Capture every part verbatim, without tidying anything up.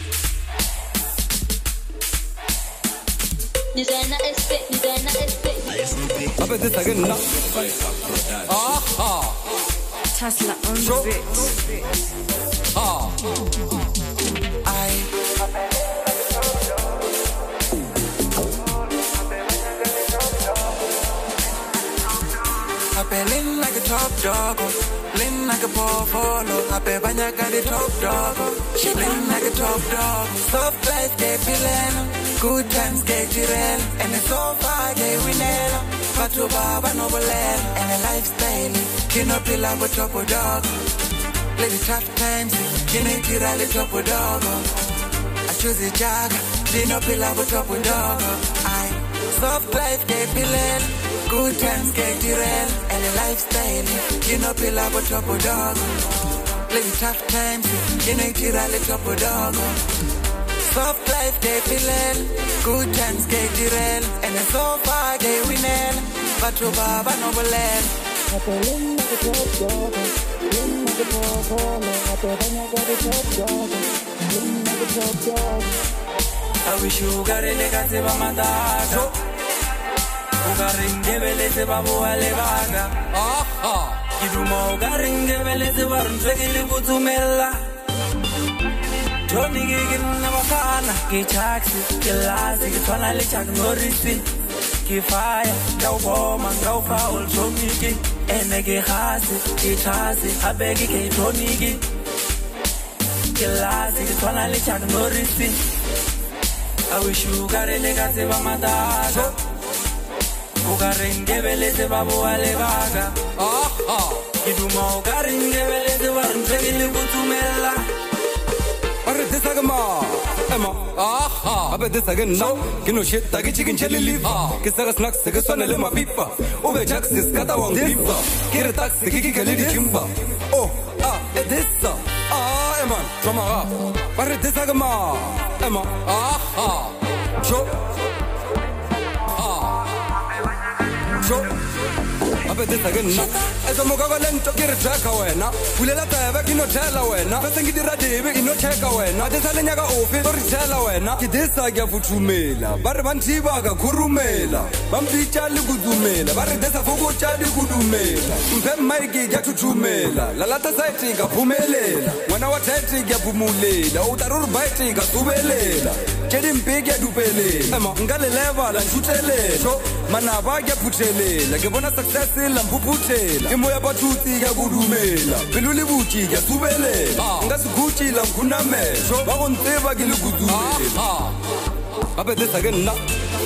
Designer estate, designer estate. I bet this again now. Aha. Tesla on the beat. Ah. I. I be lean like a top dog, lean like a portfolio. I be banya got the top dog, she lean like a top dog. Soft life get feeling, good times get jiren, and it's so far get winning. But to baba no belen, and a lifestyle, you know feel like a top dog. Play the tough times, you know feel like a top dog. I choose a jag, you know feel like a top dog. I soft life get feeling. Good times get derailed, and a lifestyle, you know, feel like a top of dog. Play the tough times, you know, you're a top of dog. Soft life get feeling, good times get derailed, and a so far get winning, but to Baba no land. I feel like a top dog, feeling like a top dog. I feel like a top dog, feeling like a top dog. I wish you got a legacy of my dog. Ugaringe beleze babu alebaga aha kidumo ugaringe beleze barunzekile kutumela Tony gigina makana ki taxi kilazi kitwana le chak norisi ki fire go bomb go foul Tony gi enege khasi ki taxi abegi ke Tony gi kilazi kitwana le chak norisi I wish you got a legacy of my dad Ugarenge beleze babu alebaga aha kiduma ugarenge beleze barunzekile kutumela Arre this agama ema aha abe this again now kino shit tagi chicken chili liver kisara snacks ke sonele ma pipa ube taxis kata wang pipa kire taxi kiki kali di chimba oh ah this ah ema drama rap Arre this agama ema aha cho I bet this again now. As a moga lento kire track wena. Ulela tebe kino tela wena. Besengi dira debe ino check wena. Desale nyaga ofe tori tela wena. Kidesa kya futhumela. Bare bantiba ka khurumela. Bambicha likudumela. Bare desa fogo cha likudumela. Mpe maiki kya thuthumela. La lata site ka phumelela. Wena wa theti kya phumulela. Utaruru bite ka subelela. Chedi mpiki ya dupelela. Ema ngale level la shutelela. Mana ba kya phuthelela. Ke bona success la mphuphutela imoya bathuthi ya kudumela biluli buthi ya subelela ngasiguthi la ngunamehlo bakontseba ke likudumela abe this again na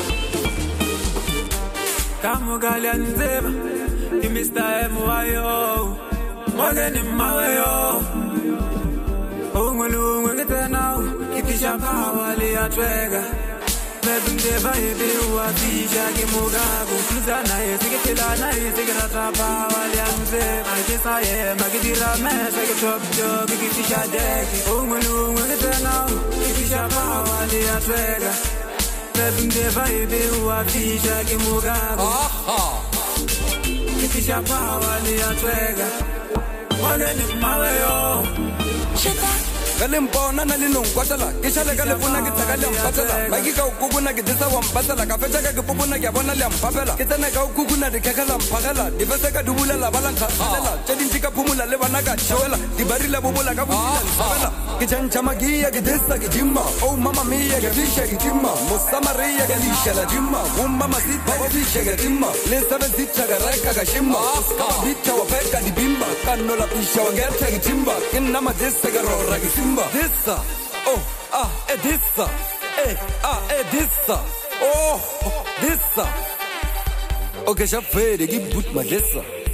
kamugala nzeba ki Mister M wayo ngone mayo ongolungu ngitena kitisha phawali yatweka Nebindeva ebe uafisha kimugago Mzana yesikitila yesikirata pawali amze Magisa ye magidira mesa kitop job kitisha deki Ungulungu kitena kitisha pawali atwega Nebindeva ebe uafisha kimugago Kitisha pawali atwega Mwage ni maweyo Shita Kalimpona na linong kwatala Kishale kalipuna kitakali ampatala Maiki ka ukukuna kitisa wampatala Kafecha ka kipupuna kia bona li ampapela Kitane ka ukukuna di kekala mpakala Difese ka dubulela balanka kalela Chedinchika pumula leba ka chawela Dibarila bubula ka bujila nsabela Kichancha magia kitisa kijima Oh mama mia kitisha kijima Musama ria kitisha la jima Wumba masita wafisha kijima Lisave zicha gareka kashima Kama bicha wapeka di bimba Kano la pisha wangeta kijimba Kina madisa garora kijimba This oh ah eh this eh ah eh this oh this okay já fede que put my this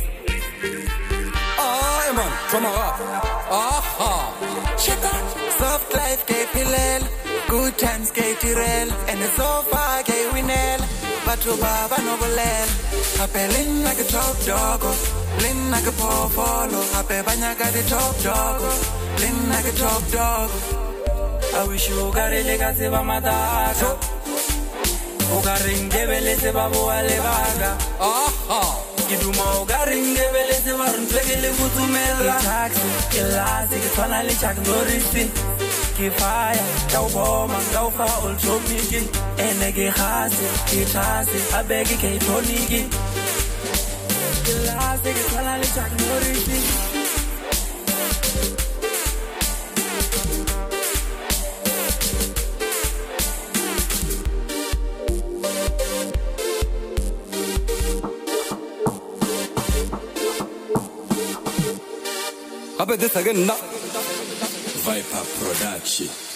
ah man from up aha shit soft life ke pilel good times ke tirel and it's so far ke winel but to baba no bolel apelin like a top dog lean like a portfolio ape banya got the top dog lean like a top dog I wish you got a legacy of my dad Ugaringe beleze babu alebaga aha kiduma ugaringe beleze barunzekile kutumela taxi kilazi kitwana le chak norisi fire tawboma tawfa ultomiki enege khasi kitasi abegi ke toniki class ke sala le chaknoriti Abe this again na Viper Production.